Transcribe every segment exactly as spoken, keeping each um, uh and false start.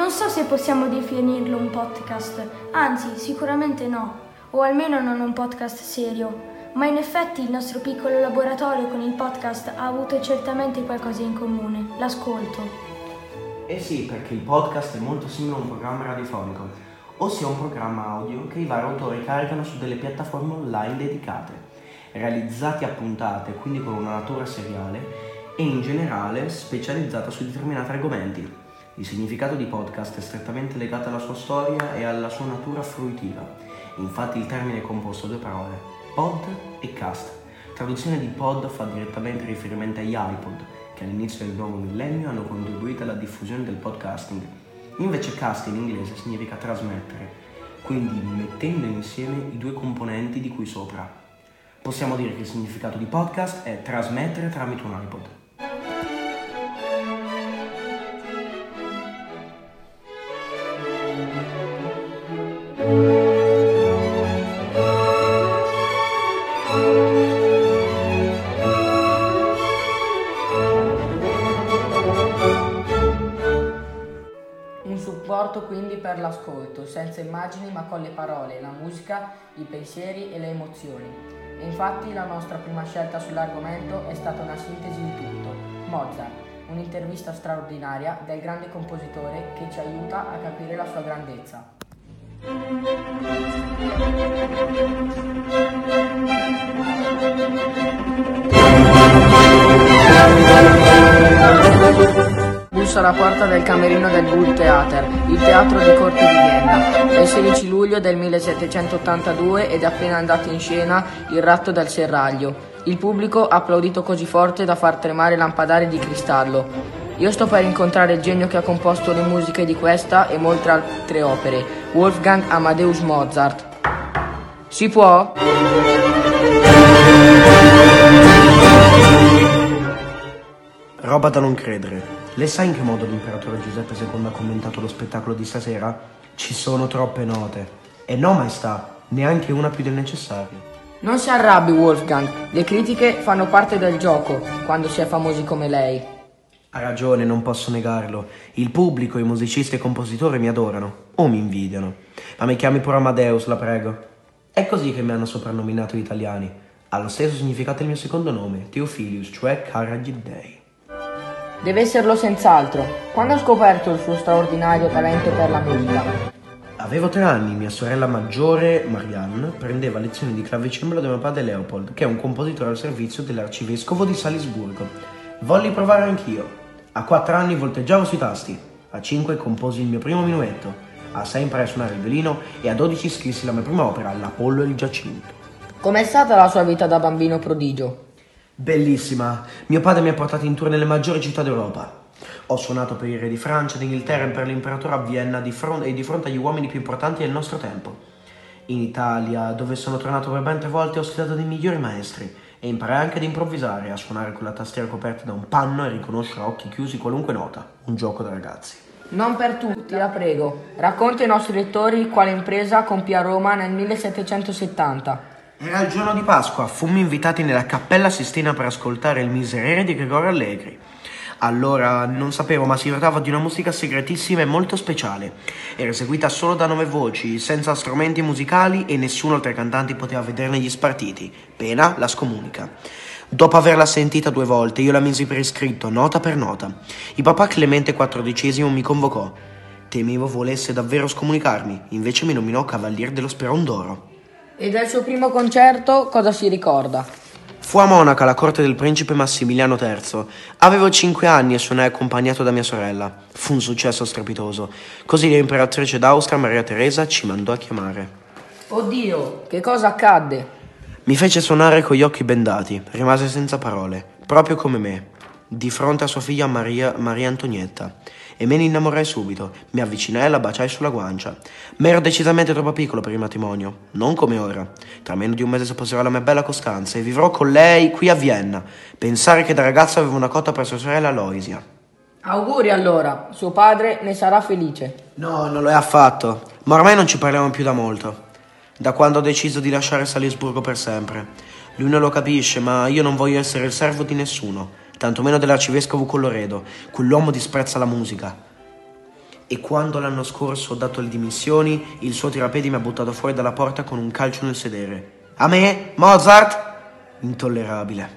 Non so se possiamo definirlo un podcast, anzi sicuramente no, o almeno non un podcast serio, ma in effetti il nostro piccolo laboratorio con il podcast ha avuto certamente qualcosa in comune, l'ascolto. Eh sì, perché il podcast è molto simile a un programma radiofonico, ossia un programma audio che i vari autori caricano su delle piattaforme online dedicate, realizzati a puntate, quindi con una natura seriale e in generale specializzata su determinati argomenti. Il significato di podcast è strettamente legato alla sua storia e alla sua natura fruitiva. Infatti il termine è composto da due parole, pod e cast. Traduzione di pod fa direttamente riferimento agli iPod, che all'inizio del nuovo millennio hanno contribuito alla diffusione del podcasting. Invece cast in inglese significa trasmettere, quindi mettendo insieme i due componenti di cui sopra. Possiamo dire che il significato di podcast è trasmettere tramite un iPod. Un supporto quindi per l'ascolto, senza immagini ma con le parole, la musica, i pensieri e le emozioni. E infatti la nostra prima scelta sull'argomento è stata una sintesi di tutto, Mozart, un'intervista straordinaria del grande compositore che ci aiuta a capire la sua grandezza. Bussa alla porta del camerino del Burgtheater, il teatro di corte di Vienna. È il sedici luglio del millesettecentottantadue ed è appena andato in scena Il ratto del serraglio. Il pubblico ha applaudito così forte da far tremare lampadari di cristallo. Io sto per incontrare il genio che ha composto le musiche di questa e molte altre opere, Wolfgang Amadeus Mozart. Si può? Roba da non credere. Le sai in che modo l'imperatore Giuseppe secondo ha commentato lo spettacolo di stasera? Ci sono troppe note. E no, maestà, neanche una più del necessario. Non si arrabbi, Wolfgang. Le critiche fanno parte del gioco, quando si è famosi come lei. Ha ragione, non posso negarlo. Il pubblico, i musicisti e i compositori mi adorano. O mi invidiano. Ma mi chiami pure Amadeus, la prego. È così che mi hanno soprannominato gli italiani. Ha lo stesso significato il mio secondo nome, Theophilus, cioè Karagiddei. Deve esserlo senz'altro. Quando ha scoperto il suo straordinario talento per la musica? Avevo tre anni, mia sorella maggiore, Marianne, prendeva lezioni di clavicembalo da mio padre Leopold, che è un compositore al servizio dell'arcivescovo di Salisburgo. Volli provare anch'io. A quattro anni volteggiavo sui tasti. A cinque composi il mio primo minuetto. A sei imparai a suonare il violino e a dodici scrissi la mia prima opera, L'Apollo e il Giacinto. Com'è stata la sua vita da bambino prodigio? Bellissima. Mio padre mi ha portato in tour nelle maggiori città d'Europa. Ho suonato per il re di Francia, d'Inghilterra e per l'imperatore a Vienna di fronte, e di fronte agli uomini più importanti del nostro tempo. In Italia, dove sono tornato per ben tre volte, ho studiato dei migliori maestri e imparai anche ad improvvisare, a suonare con la tastiera coperta da un panno e riconoscere a occhi chiusi qualunque nota. Un gioco da ragazzi. Non per tutti, la prego. Racconta ai nostri lettori quale impresa compì a Roma nel millesettecentosettanta. Era il giorno di Pasqua, fummo invitati nella Cappella Sistina per ascoltare il Miserere di Gregorio Allegri. Allora non sapevo, ma si trattava di una musica segretissima e molto speciale. Era eseguita solo da nove voci, senza strumenti musicali e nessuno tra i cantanti poteva vederne gli spartiti. Pena la scomunica. Dopo averla sentita due volte, io la misi per iscritto, nota per nota. Il papà Clemente quattordicesimo mi convocò. Temevo volesse davvero scomunicarmi, invece mi nominò Cavalier dello Speron d'Oro. E del suo primo concerto cosa si ricorda? Fu a Monaca, alla corte del principe Massimiliano terzo. Avevo cinque anni e suonai accompagnato da mia sorella. Fu un successo strepitoso. Così l'imperatrice d'Austria, Maria Teresa, ci mandò a chiamare. Oddio, che cosa accadde? Mi fece suonare con gli occhi bendati. Rimase senza parole, proprio come me, di fronte a sua figlia Maria, Maria Antonietta. E me ne innamorai subito. Mi avvicinai e la baciai sulla guancia. Ma ero decisamente troppo piccolo per il matrimonio, non come ora. Tra meno di un mese sposerò la mia bella Costanza e vivrò con lei qui a Vienna. Pensare che da ragazzo avevo una cotta per sua sorella Aloysia. Auguri allora, suo padre ne sarà felice. No, non lo è affatto. Ma ormai non ci parliamo più da molto. Da quando ho deciso di lasciare Salisburgo per sempre. Lui non lo capisce, ma io non voglio essere il servo di nessuno. Tantomeno dell'arcivescovo Colloredo. Quell'uomo disprezza la musica. e quando l'anno scorso ho dato le dimissioni, il suo tirapedi mi ha buttato fuori dalla porta con un calcio nel sedere. A me, Mozart? Intollerabile.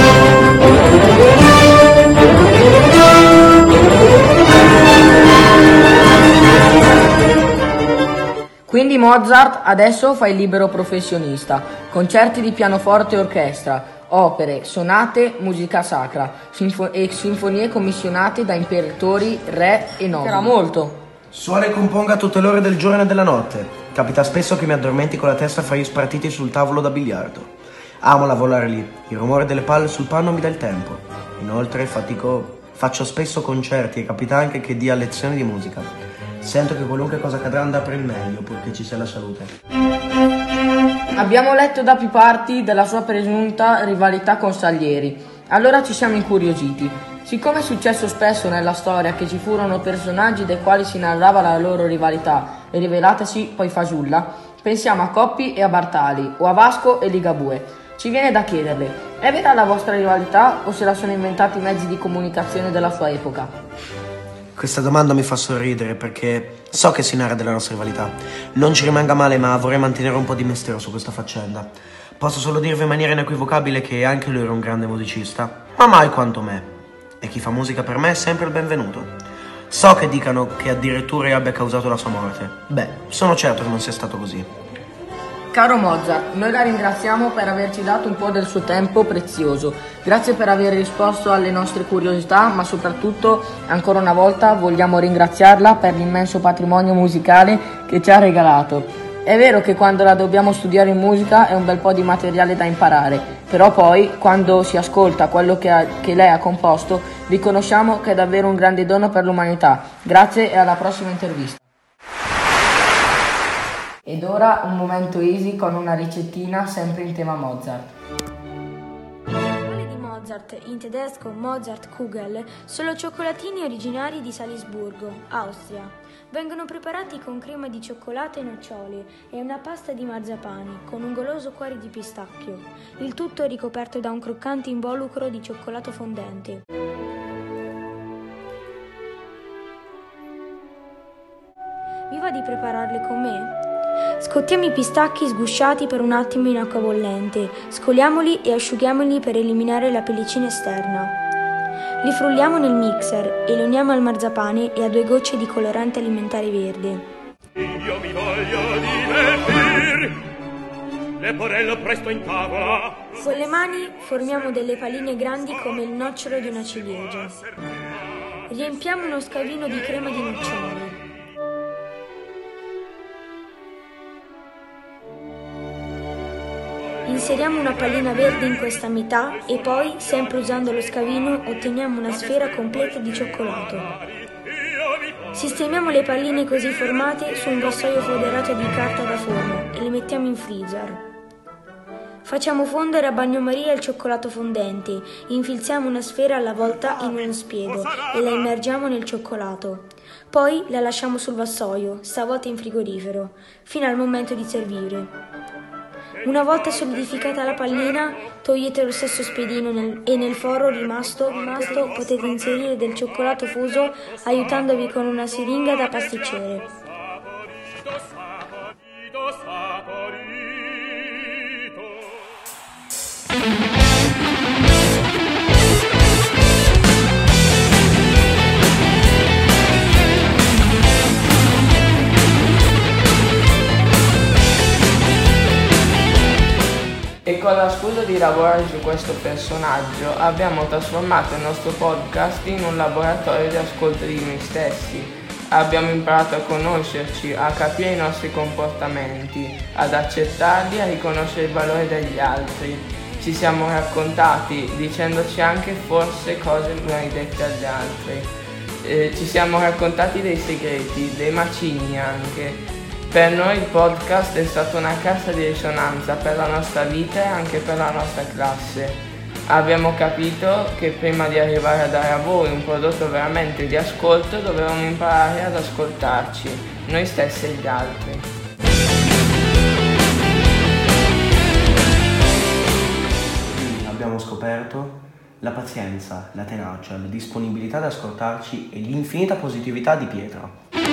Quindi Mozart adesso fa il libero professionista, concerti di pianoforte e orchestra, opere, sonate, musica sacra sinfo- e sinfonie commissionate da imperatori, re e nobili. Era molto. Suona e componga a tutte le ore del giorno e della notte. Capita spesso che mi addormenti con la testa fra gli spartiti sul tavolo da biliardo. Amo lavorare lì, il rumore delle palle sul panno mi dà il tempo. Inoltre fatico, faccio spesso concerti e capita anche che dia lezioni di musica. Sento che qualunque cosa accadrà andrà per il meglio, purché ci sia la salute. Abbiamo letto da più parti della sua presunta rivalità con Salieri. Allora ci siamo incuriositi. Siccome è successo spesso nella storia che ci furono personaggi dei quali si narrava la loro rivalità e rivelatasi poi fasulla, pensiamo a Coppi e a Bartali o a Vasco e Ligabue. Ci viene da chiederle, è vera la vostra rivalità o se la sono inventati i mezzi di comunicazione della sua epoca? Questa domanda mi fa sorridere perché so che si narra della nostra rivalità. Non ci rimanga male, ma vorrei mantenere un po' di mistero su questa faccenda. Posso solo dirvi in maniera inequivocabile che anche lui era un grande musicista, ma mai quanto me. E chi fa musica per me è sempre il benvenuto. So che dicano che addirittura io abbia causato la sua morte. Beh, sono certo che non sia stato così. Caro Mozart, noi la ringraziamo per averci dato un po' del suo tempo prezioso. Grazie per aver risposto alle nostre curiosità, ma soprattutto, ancora una volta, vogliamo ringraziarla per l'immenso patrimonio musicale che ci ha regalato. È vero che quando la dobbiamo studiare in musica è un bel po' di materiale da imparare, però poi, quando si ascolta quello che, ha, che lei ha composto, riconosciamo che è davvero un grande dono per l'umanità. Grazie e alla prossima intervista. Ed ora un momento easy con una ricettina sempre in tema Mozart. Le parole di Mozart, in tedesco Mozartkugel, sono cioccolatini originari di Salisburgo, Austria. Vengono preparati con crema di cioccolato e nocciole e una pasta di marzapani con un goloso cuore di pistacchio. Il tutto è ricoperto da un croccante involucro di cioccolato fondente. Vi va di prepararle con me? Scottiamo i pistacchi sgusciati per un attimo in acqua bollente, scoliamoli e asciughiamoli per eliminare la pellicina esterna. Li frulliamo nel mixer e li uniamo al marzapane e a due gocce di colorante alimentare verde. Io mi voglio divertir, le porello presto in tavola. Con le mani formiamo delle palline grandi come il nocciolo di una ciliegia. Riempiamo uno scavino di crema di nocciole. Inseriamo una pallina verde in questa metà e poi, sempre usando lo scavino, otteniamo una sfera completa di cioccolato. Sistemiamo le palline così formate su un vassoio foderato di carta da forno e le mettiamo in freezer. Facciamo fondere a bagnomaria il cioccolato fondente, infilziamo una sfera alla volta in uno spiedo e la immergiamo nel cioccolato. Poi la lasciamo sul vassoio, stavolta in frigorifero, fino al momento di servire. Una volta solidificata la pallina, togliete lo stesso spiedino nel, e nel foro rimasto, rimasto potete inserire del cioccolato fuso aiutandovi con una siringa da pasticcere. E con la scusa di lavorare su questo personaggio abbiamo trasformato il nostro podcast in un laboratorio di ascolto di noi stessi. Abbiamo imparato a conoscerci, a capire i nostri comportamenti, ad accettarli e a riconoscere il valore degli altri. Ci siamo raccontati dicendoci anche forse cose mai dette agli altri. Eh, ci siamo raccontati dei segreti, dei macigni anche. Per noi il podcast è stata una cassa di risonanza per la nostra vita e anche per la nostra classe. Abbiamo capito che prima di arrivare a dare a voi un prodotto veramente di ascolto dovevamo imparare ad ascoltarci, noi stessi e gli altri. Abbiamo scoperto la pazienza, la tenacia, la disponibilità ad ascoltarci e l'infinita positività di Pietro.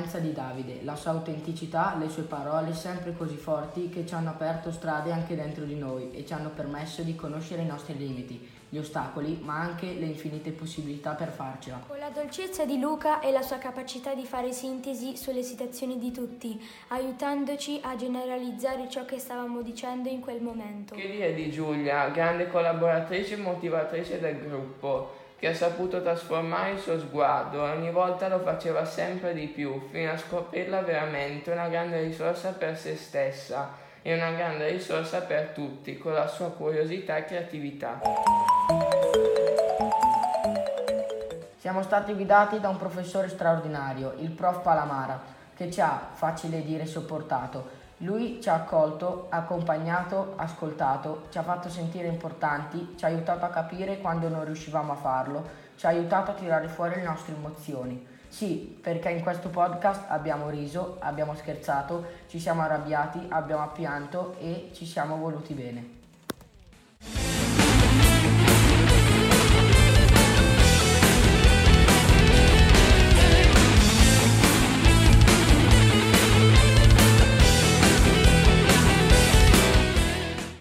trasparenza di Davide, la sua autenticità, le sue parole sempre così forti che ci hanno aperto strade anche dentro di noi e ci hanno permesso di conoscere i nostri limiti, gli ostacoli, ma anche le infinite possibilità per farcela. Con la dolcezza di Luca e la sua capacità di fare sintesi sulle situazioni di tutti, aiutandoci a generalizzare ciò che stavamo dicendo in quel momento. Che dire di Giulia, grande collaboratrice e motivatrice del gruppo, che ha saputo trasformare il suo sguardo e ogni volta lo faceva sempre di più, fino a scoprirla veramente una grande risorsa per se stessa e una grande risorsa per tutti, con la sua curiosità e creatività. Siamo stati guidati da un professore straordinario, il prof Palamara, che ci ha, facile dire, sopportato. Lui ci ha accolto, accompagnato, ascoltato, ci ha fatto sentire importanti, ci ha aiutato a capire quando non riuscivamo a farlo, ci ha aiutato a tirare fuori le nostre emozioni. Sì, perché in questo podcast abbiamo riso, abbiamo scherzato, ci siamo arrabbiati, abbiamo pianto e ci siamo voluti bene.